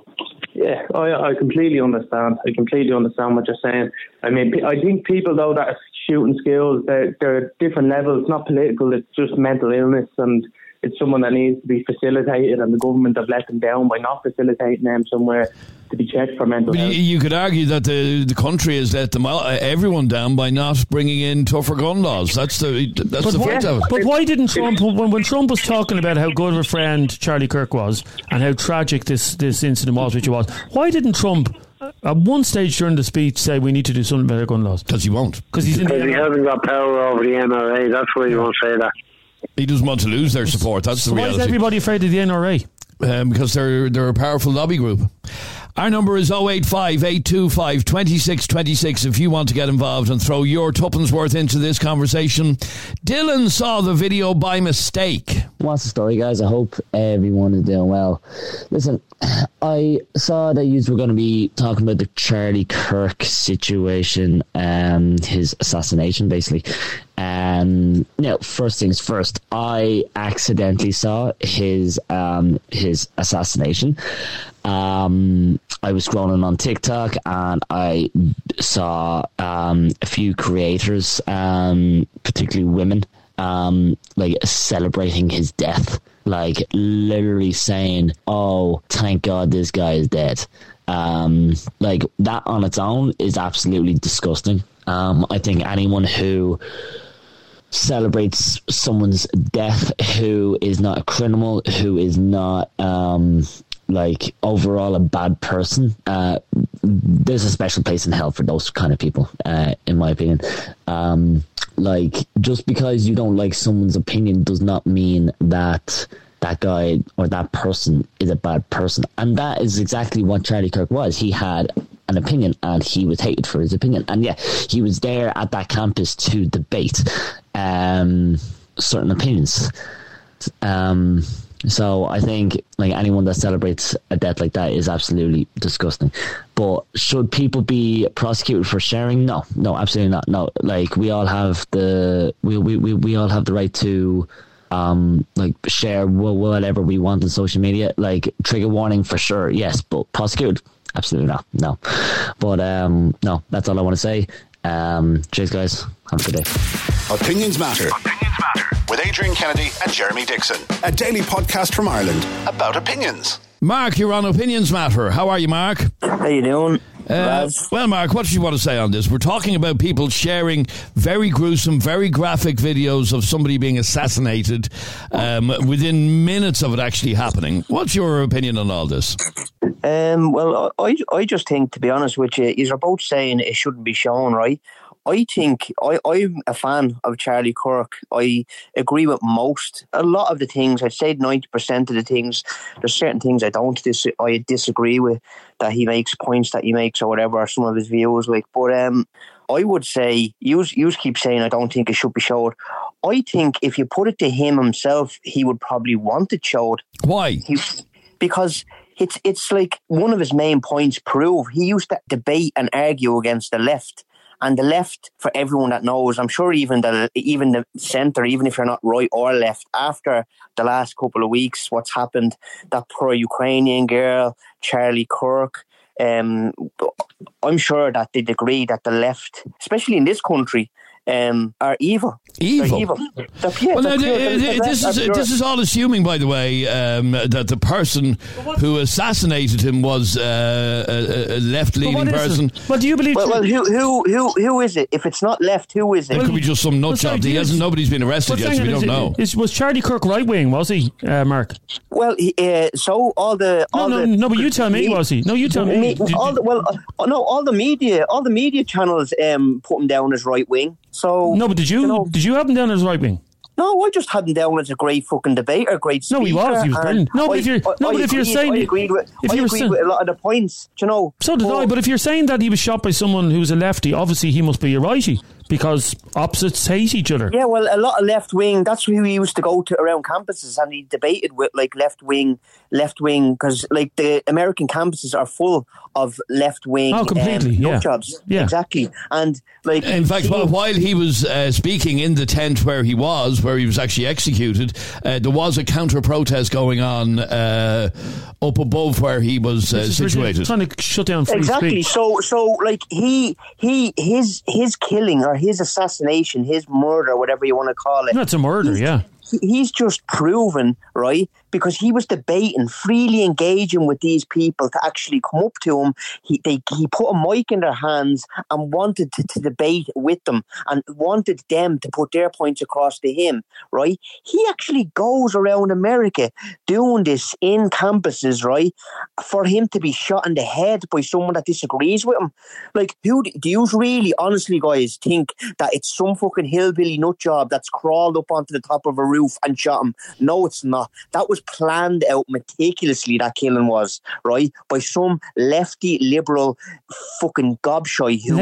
Yeah, I completely understand. I completely understand what you're saying. I mean, I think people, though, that are shooting schools, they're different levels. It's not political, it's just mental illness, and it's someone that needs to be facilitated, and the government have let them down by not facilitating them somewhere to be checked for mental health. You could argue that the country has let them everyone down by not bringing in tougher gun laws. That's the fact of it. But why didn't Trump, when Trump was talking about how good of a friend Charlie Kirk was and how tragic this incident was, which it was, why didn't Trump at one stage during the speech say we need to do something about our gun laws? Because he won't. Because he hasn't got power over the NRA. That's why he won't say that. He doesn't want to lose their support. That's the reality. Why is everybody afraid of the NRA? Because they're a powerful lobby group. Our number is 085 825 2626 if you want to get involved and throw your tuppence worth into this conversation. Dylan saw the video by mistake. What's the story, guys? I hope everyone is doing well. Listen, I saw that you were going to be talking about the Charlie Kirk situation, his assassination, basically. First things first, I accidentally saw his assassination. I was scrolling on TikTok and I saw a few creators, particularly women, celebrating his death, like literally saying, "Oh, thank God this guy is dead." Like that on its own is absolutely disgusting. I think anyone who celebrates someone's death who is not a criminal, who is not overall a bad person, there's a special place in hell for those kind of people, in my opinion. Just because you don't like someone's opinion does not mean that that guy or that person is a bad person. And that is exactly what Charlie Kirk was. He had an opinion and he was hated for his opinion. And yeah, he was there at that campus to debate certain opinions. So I think anyone that celebrates a death like that is absolutely disgusting. But should people be prosecuted for sharing? No, absolutely not. No, we all have we all have the right to share whatever we want on social media. Trigger warning for sure, yes, but prosecute? Absolutely not. No. But no, that's all I want to say. Cheers, guys. Have a good day. Opinions Matter. With Adrian Kennedy and Jeremy Dixon. A daily podcast from Ireland about opinions. Mark, you're on Opinions Matter. How are you, Mark? How you doing? Well, Mark, what do you want to say on this? We're talking about people sharing very gruesome, very graphic videos of somebody being assassinated within minutes of it actually happening. What's your opinion on all this? Well, I just think, to be honest with you, you're both saying it shouldn't be shown, right? I think I'm a fan of Charlie Kirk. I agree with a lot of the things. I'd say 90% of the things. There's certain things I disagree with, that he makes, points that he makes or whatever, or some of his views. But I would say, you keep saying I don't think it should be showed. I think if you put it to him himself, he would probably want it showed. Why? Because it's like one of his main points prove. He used to debate and argue against the left. And the left, for everyone that knows, I'm sure even the centre, even if you're not right or left, after the last couple of weeks, what's happened, that poor Ukrainian girl, Charlie Kirk, I'm sure that they'd agree that the left, especially in this country, are evil. Evil. This is all assuming, by the way, that the person who assassinated him was a left-leaning person. What do you believe? Well, who is it? If it's not left, who is it? It could be just some nutjob. Nobody's been arrested yet, so we don't know. Was Charlie Kirk right-wing? Was he, Mark? Well, so all the no, but you tell me. Was he? No, you tell me. All the media channels put him down as right-wing. So no, but did you have him down as right wing? No, I just had him down as a great fucking debater, great speaker. No, he was brilliant. No, but if you're saying I agreed with a lot of the points, do you know. So did I. But if you're saying that he was shot by someone who's a lefty, obviously he must be a righty, because opposites hate each other. Yeah, well, a lot of left wing. That's who he used to go to around campuses, and he debated with like left wing, because like the American campuses are full of left wing. Oh, completely. Jobs. Yeah, exactly. And like, in fact, while he was speaking in the tent where he was actually executed, there was a counter protest going on up above where he was situated, trying to shut down free speech. So like his killing or his assassination, his murder, whatever you want to call it. That's a murder, yeah. He's just proven, right, because he was debating, freely engaging with these people to actually come up to him. He put a mic in their hands and wanted to debate with them and wanted them to put their points across to him, right? He actually goes around America doing this in campuses, right, for him to be shot in the head by someone that disagrees with him. Like, do you really, honestly, guys, think that it's some fucking hillbilly nutjob that's crawled up onto the top of a roof and shot him? No, it's not. That was planned out meticulously, that killing was, right, by some lefty liberal fucking gobshite who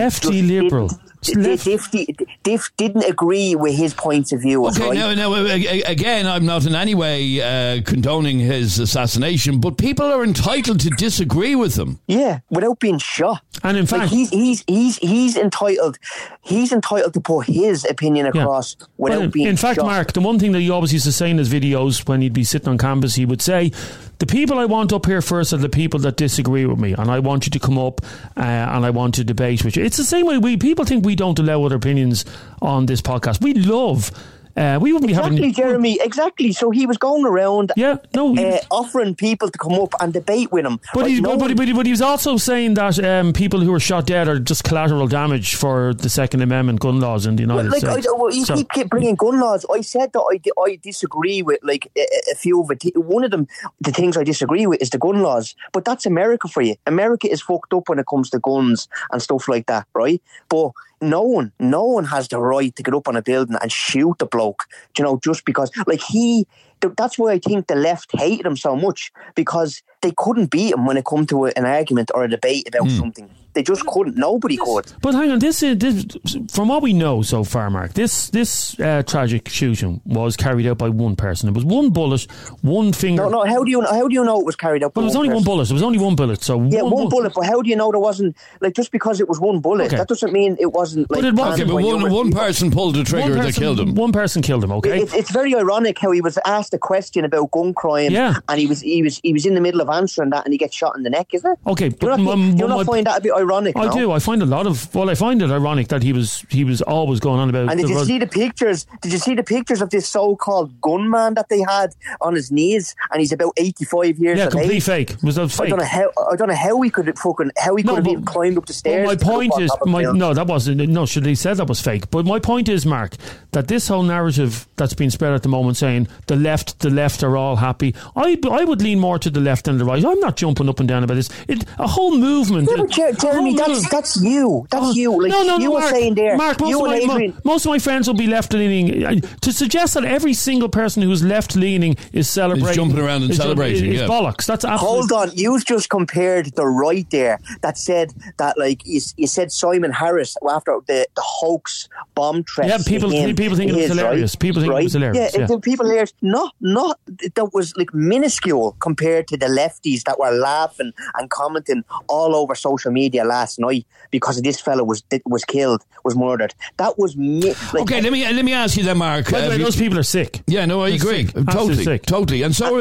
didn't agree with his points of view. Okay, right? now again, I'm not in any way condoning his assassination, but people are entitled to disagree with him. Yeah, without being shot. And in fact, like he's entitled to put his opinion across without being shot. In fact, Mark, the one thing that he always used to say in his videos when he'd be sitting on campus, he would say, the people I want up here first are the people that disagree with me, and I want you to come up and I want to debate with you. It's the same way people think we don't allow other opinions on this podcast. We love... we wouldn't be having... Jeremy, exactly. So he was going around offering people to come up and debate with him. But he was also saying that people who are shot dead are just collateral damage for the Second Amendment gun laws in the United States. You keep bringing gun laws. I said that I disagree with like a few of it. One of them, the things I disagree with is the gun laws. But that's America for you. America is fucked up when it comes to guns and stuff like that, right? But no one has the right to get up on a building and shoot the bloke, just because, like, that's why I think the left hated him so much, because they couldn't beat him when it come to an argument or a debate about something. They just couldn't. Nobody could. But hang on, this from what we know so far, Mark, this tragic shooting was carried out by one person. It was one bullet, one finger. No. How do you know it was carried out by one person? It was only one bullet. It was only one bullet. So one bullet. But how do you know there wasn't, like, just because it was one bullet? Okay. That doesn't mean it wasn't like. But one person pulled the trigger that killed him. One person killed him. Okay. It's very ironic how he was asked a question about gun crime, and he was in the middle of answering that, and he gets shot in the neck, isn't it? Okay, do you not find that a bit ironic? I do. I find I find it ironic that he was always going on about. And did you see the pictures? Did you see the pictures of this so-called gunman that they had on his knees, and he's about 85 years old? Yeah, complete fake. Was that fake? I don't know how he could have even climbed up the stairs. My point is, should he said that was fake? But my point is, Mark, that this whole narrative that's been spread at the moment, saying the left are all happy. I would lean more to the left than the right. I'm not jumping up and down about this. A whole movement. Yeah, but Jeremy, that's you. That's you. Like, no, you were Mark, saying there. Mark, most of my friends will be left leaning. To suggest that every single person who's left leaning is celebrating, is jumping around and celebrating, is bollocks. That's absolutely. Hold on, you've just compared the right there. That said that, like you said, Simon Harris after the hoax bomb threat. Yeah, people think it was hilarious. Right? People think it was hilarious. Yeah, the people here, not that was like minuscule compared to the lefties that were laughing and commenting all over social media last night because this fellow was killed, was murdered. That was okay. Let me ask you then, Mark. By the way, those people are sick. Yeah, no, I agree. Totally. And so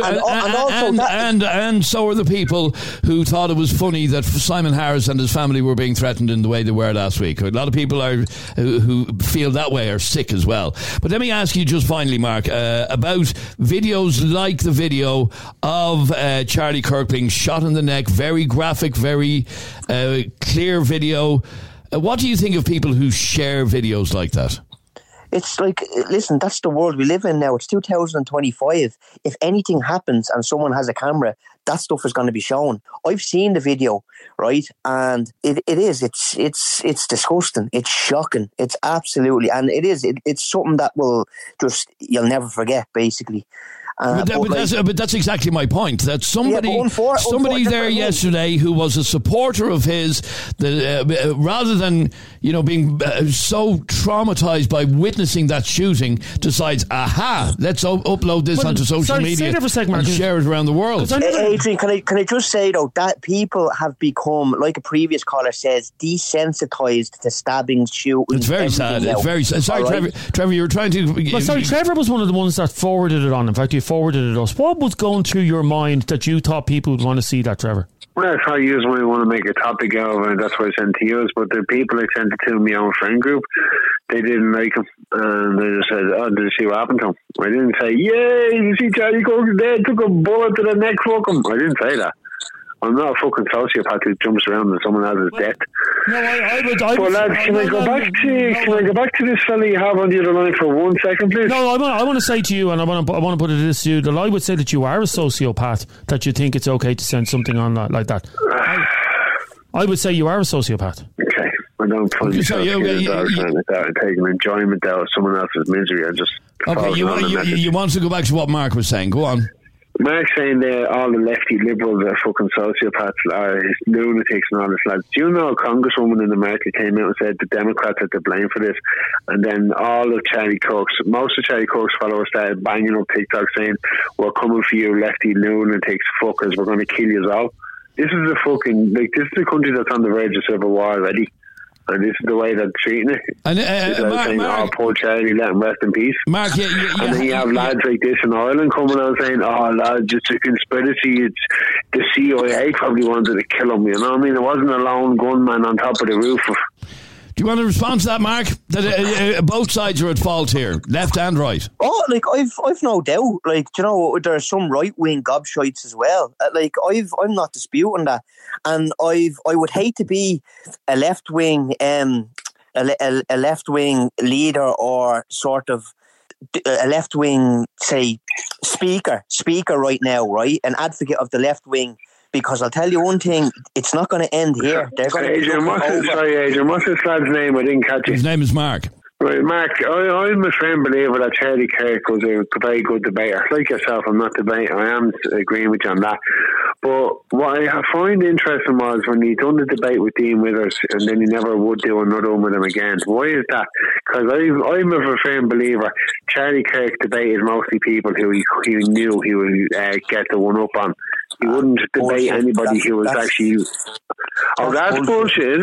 and so are the people who thought it was funny that Simon Harris and his family were being threatened in the way they were last week. A lot of people who feel that way are sick as well. But let me ask you just finally, Mark, about videos like the video of Charlie Kirk being shot in the neck. Very graphic, very clear video. What do you think of people who share videos like that? It's like, listen, that's the world we live in now. It's 2025. If anything happens and someone has a camera, that stuff is going to be shown. I've seen the video, right? And it's disgusting. It's shocking. It's absolutely, and it's something that you'll never forget, basically. But that's exactly my point. That somebody there yesterday who was a supporter of his, rather than being so traumatized by witnessing that shooting, decides, let's upload this onto social media and share it around the world. Adrian, can I just say though that people have become, like a previous caller says, desensitized to stabbings, shootings. It's very sad. It's very sad. Sorry, right? Trevor, you were trying to. Trevor was one of the ones that forwarded it on. In fact, you forwarded it us. What was going through your mind that you thought people would want to see that, Trevor? Well, I thought you might want to make a topic out of it, and that's why I sent to you. But the people I sent it to in my own friend group, they didn't like him, and they just said, "Oh, did you see what happened to him?" I didn't say, "Yay, you see Charlie Kirk is dead, took a bullet to the neck, fuck him." I didn't say that. I'm not a fucking sociopath who jumps around and someone has his death. No, I would. But lads, can I go back to this fella you have on the other line for 1 second, please? No, I want to say to you, and I want to put it this to you, that I would say that you are a sociopath, that you think it's okay to send something on like that. I would say you are a sociopath. Okay. I don't find myself taking enjoyment out of someone else's misery. I just... Okay, you want to go back to what Mark was saying. Go on. Mark's saying that all the lefty liberals are fucking sociopaths, are lunatics and all this, lads. Do you know a congresswoman in America came out and said the Democrats are to blame for this? And then most of Charlie Kirk's followers started banging up TikTok saying, "We're coming for you, lefty lunatics, fuckers, we're going to kill you all." This is a country that's on the verge of civil war already. And this is the way they're treating it. And saying, poor Charlie, let him rest in peace. Mark, and then you have lads like this in Ireland coming out saying, lads, it's a conspiracy. It's the CIA probably wanted to kill him. You know what I mean? It wasn't a lone gunman on top of the roof. Do you want to respond to that, Mark? That both sides are at fault here, left and right. Oh, I've no doubt. There are some right wing gobshites as well. I'm not disputing that, and I would hate to be a left wing, a left wing leader or sort of a left wing, say, speaker right now, right? An advocate of the left wing. Because I'll tell you one thing, it's not going to end here. Adrian, what's this lad's name? I didn't catch it. His name is Mark. Right, Mark, I'm a firm believer that Charlie Kirk was a very good debater. Like yourself, I'm not debating. I am agreeing with you on that. But what I find interesting was when he done the debate with Dean Withers and then he never would do another one with him again. Why is that? Because I'm a firm believer Charlie Kirk debated mostly people who he knew he would get the one up on. He wouldn't debate anybody who was actually... That's bullshit, is it?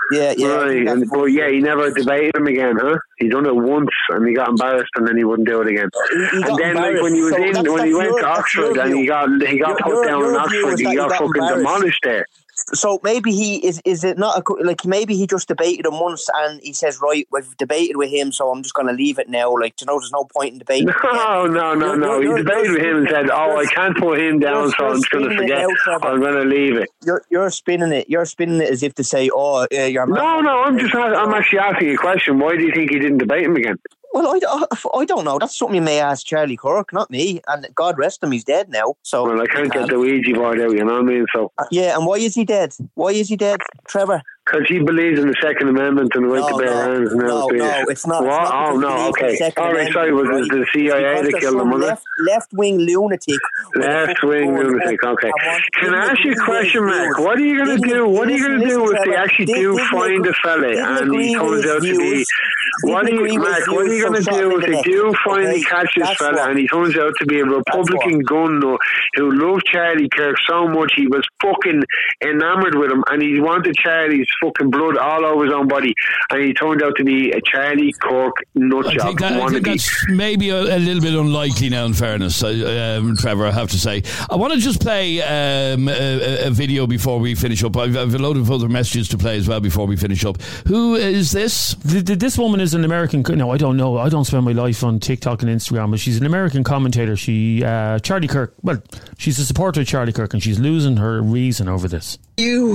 Yeah. Right, but he never debated him again, huh? He done it once and he got embarrassed and then he wouldn't do it again. And then, like, when he went to Oxford and he got put down in Oxford, he got fucking demolished there. So maybe is it not like maybe he just debated him once and he says, right, we've debated with him, so I'm just going to leave it now. Like, there's no point in debating. No. He debated with him and said, I can't put him down, so I'm just going to forget. I'm going to leave it. You're spinning it. You're spinning it as if to say, you're. No. I'm actually asking you a question. Why do you think he didn't debate him again? Well, I don't know. That's something you may ask Charlie Kirk, not me. And God rest him, he's dead now. So I can't get the Ouija board out, you know what I mean? So yeah, and why is he dead? Trevor? Because he believes in the Second Amendment and the right to bear arms. No, it's not. What? Okay. All right, sorry, was it the CIA that killed him, was it? Left-wing lunatic. Left-wing lunatic, okay. Can I ask you a question, Mark? What are you going to do? What are you going to do if they actually do find a fella and he comes out to be... What are you going to do if they do finally catch this fella and he turns out to be a Republican gun nut who loved Charlie Kirk so much he was fucking enamoured with him and he wanted Charlie's fucking blood all over his own body and he turned out to be a Charlie Kirk nutjob? I think that's maybe a little bit unlikely now, in fairness, Trevor, I have to say. I want to just play a video before we finish up. I've a load of other messages to play as well before we finish up. Who is this? This woman is an American. No, I don't know. I don't spend my life on TikTok and Instagram, but she's an American commentator. Charlie Kirk. Well, she's a supporter of Charlie Kirk, and she's losing her reason over this. You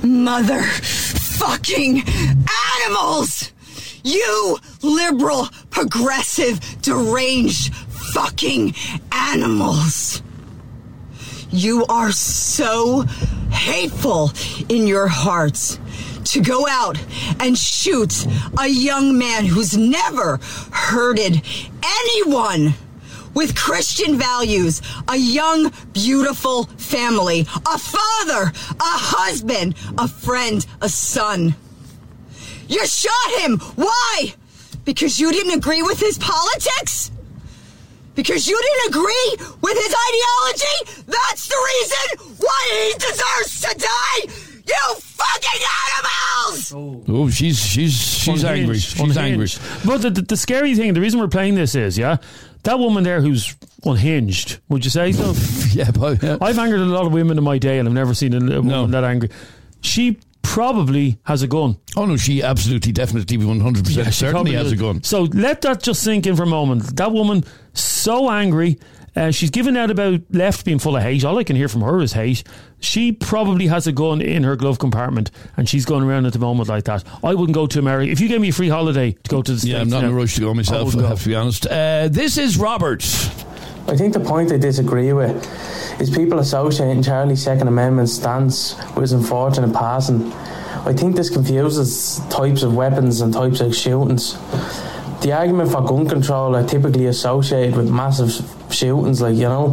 motherfucking animals! You liberal, progressive, deranged fucking animals! You are so hateful in your hearts. To go out and shoot a young man who's never hurted anyone with Christian values, a young, beautiful family, a father, a husband, a friend, a son. You shot him. Why? Because you didn't agree with his politics? Because you didn't agree with his ideology? That's the reason why he deserves to die? You fucking animals! Oh, she's angry. She's angry. But the scary thing, the reason we're playing this is, that woman there who's unhinged, would you say so? Yeah. I've angered a lot of women in my day and I've never seen a woman that angry. She probably has a gun. Oh no, she absolutely, definitely, 100% certainly has a gun. So let that just sink in for a moment. That woman, so angry. She's given out about left being full of hate. All I can hear from her is hate. She probably has a gun in her glove compartment and she's going around at the moment like that. I wouldn't go to America. If you gave me a free holiday to go to the States... Yeah, I'm not in a rush to go myself, I have to be honest. This is Robert. I think the point I disagree with is people associating Charlie's Second Amendment stance with his unfortunate passing. I think this confuses types of weapons and types of shootings. The argument for gun control are typically associated with massive shootings,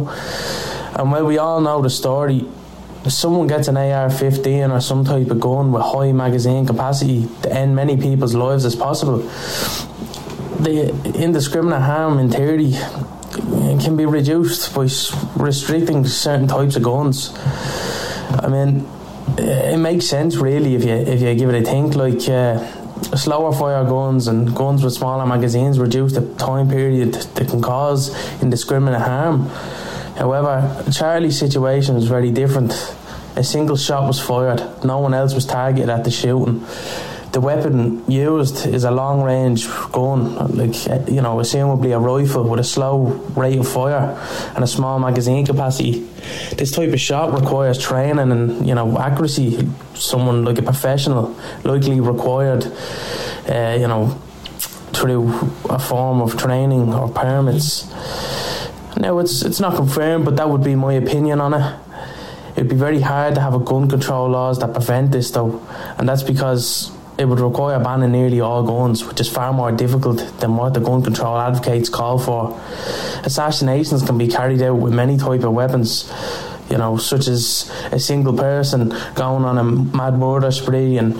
and while we all know the story, if someone gets an AR-15 or some type of gun with high magazine capacity to end many people's lives as possible, the indiscriminate harm in theory can be reduced by restricting certain types of guns. I mean, it makes sense really if you give it a think. Slower fire guns and guns with smaller magazines reduce the time period that can cause indiscriminate harm. However, Charlie's situation is very different. A single shot was fired, no one else was targeted at the shooting. The weapon used is a long range gun, assumably a rifle with a slow rate of fire and a small magazine capacity. This type of shot requires training and accuracy. Someone like a professional likely required through a form of training or permits. Now it's not confirmed, but that would be my opinion on it. It'd be very hard to have a gun control laws that prevent this though, and that's because it would require banning nearly all guns, which is far more difficult than what the gun control advocates call for. Assassinations can be carried out with many type of weapons, such as a single person going on a mad murder spree, and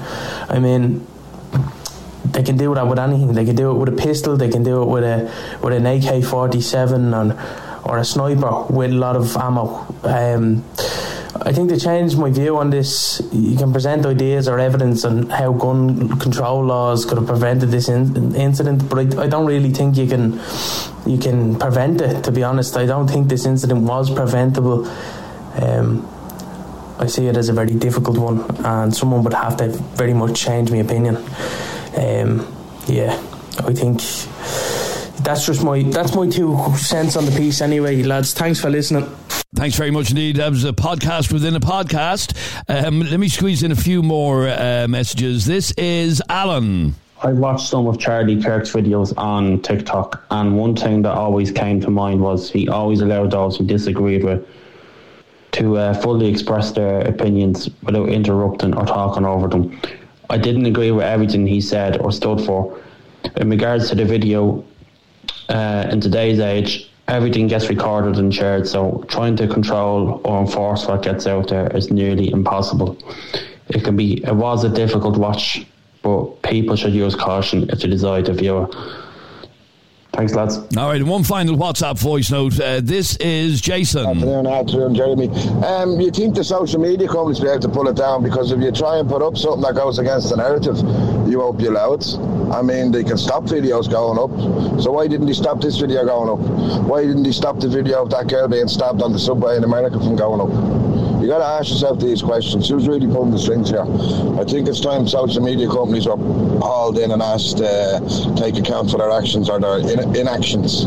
they can do that with anything. They can do it with a pistol, they can do it with an AK-47 or a sniper with a lot of ammo. I think to change my view on this, you can present ideas or evidence on how gun control laws could have prevented this incident, but I don't really think you can prevent it, to be honest. I don't think this incident was preventable. I see it as a very difficult one, and someone would have to very much change my opinion. I think that's my 2 cents on the piece anyway, lads. Thanks for listening. Thanks very much indeed. That was a podcast within a podcast. Let me squeeze in a few more messages. This is Alan. I watched some of Charlie Kirk's videos on TikTok, and one thing that always came to mind was he always allowed those he disagreed with to fully express their opinions without interrupting or talking over them. I didn't agree with everything he said or stood for. In regards to the video, in today's age, everything gets recorded and shared, so trying to control or enforce what gets out there is nearly impossible. It was a difficult watch, but people should use caution if they decide to view it. Thanks, lads. All right, and one final WhatsApp voice note. This is Jason. Afternoon, Jeremy. You think the social media companies will be able to pull it down? Because if you try and put up something that goes against the narrative, you won't be allowed. I mean, they can stop videos going up. So why didn't they stop this video going up? Why didn't they stop the video of that girl being stabbed on the subway in America from going up? You got to ask yourself these questions. Who's really pulling the strings here? I think it's time social media companies were hauled in and asked to take account for their actions or their inactions.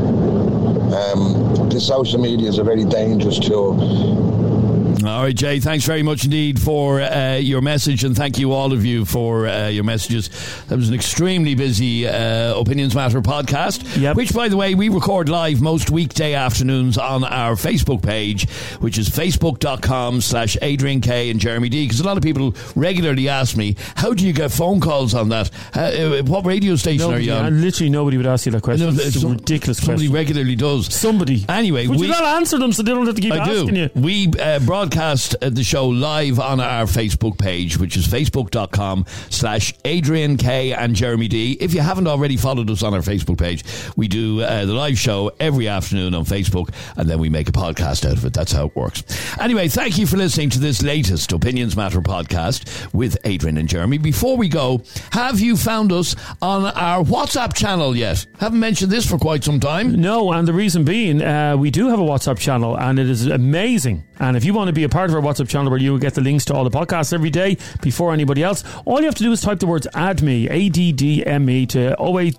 The social media is a very dangerous tool. All right, Jay, thanks very much indeed for your message, and thank you all of you for your messages. That was an extremely busy Opinions Matter podcast, which, by the way, we record live most weekday afternoons on our Facebook page, which is facebook.com/Adrian K and Jeremy D, because a lot of people regularly ask me, how do you get phone calls on that? What radio station are you on? Literally nobody would ask you that question. It's a ridiculous question. Somebody regularly does. Somebody. Anyway, would you not answer them so they don't have to keep asking you? We broadcast the show live on our Facebook page, which is facebook.com/Adrian K and Jeremy D. If you haven't already followed us on our Facebook page, we do the live show every afternoon on Facebook, and then we make a podcast out of it. That's how it works. Anyway, thank you for listening to this latest Opinions Matter podcast with Adrian and Jeremy. Before we go, have you found us on our WhatsApp channel yet? Haven't mentioned this for quite some time. No, and the reason being, we do have a WhatsApp channel, and it is amazing. And if you want to be a part of our WhatsApp channel where you will get the links to all the podcasts every day before anybody else, all you have to do is type the words ADDME, ADDME, to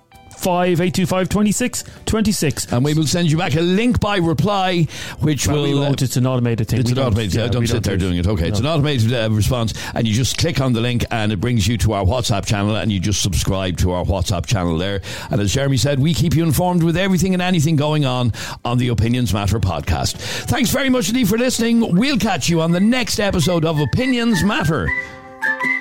085-825-2626. And we will send you back a link by reply, which we won't. It's an automated thing. It's an automated. Yeah, don't sit there doing it. Okay, it's an automated response, and you just click on the link, and it brings you to our WhatsApp channel, and you just subscribe to our WhatsApp channel there. And as Jeremy said, we keep you informed with everything and anything going on the Opinions Matter podcast. Thanks very much indeed for listening. We'll catch you on the next episode of Opinions Matter.